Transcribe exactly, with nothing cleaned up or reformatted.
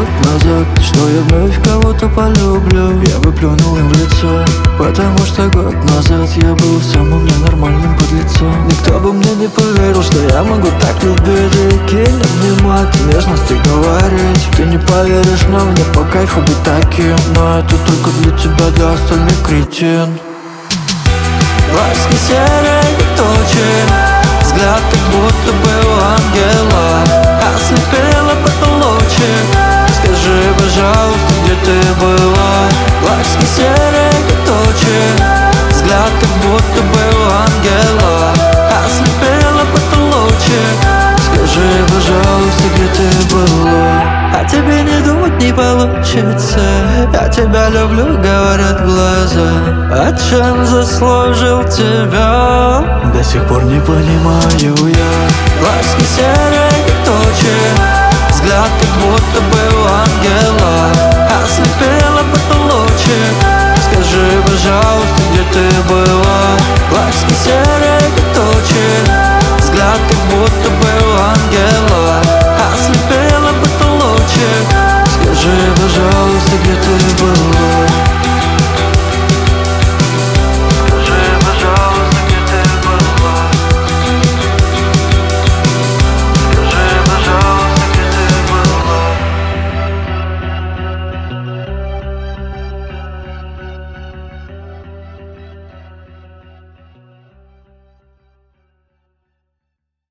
назад, что я вновь кого-то полюблю. Я бы плюнул им в лицо, потому что год назад я был самым ненормальным подлецом. Никто бы мне не поверил, что я могу так любить и кинь мне мать, нежности говорить. Ты не поверишь, но мне по кайфу быть таким, но это только для тебя, для остальных кретин. Глазки серые тучи, взгляд как будто бы у ангела. Ослепила потолочек, скажи, пожалуйста, где ты была? Глазки серые тучи, взгляд как будто бы у ангела. Ослепила потолочек, скажи, пожалуйста, где ты была? А тебе не думать не получится. Я тебя люблю, говорят глаза. А чем заслужил тебя? До сих пор не понимаю я. Глазки серые тучи, взгляд как будто бы у ангела. Ослепила потолочек, скажи, пожалуйста, где ты была? Глазки серые тучи, взгляд как будто бы у ангела. Ослепила потолочек, скажи, пожалуйста, где ты была?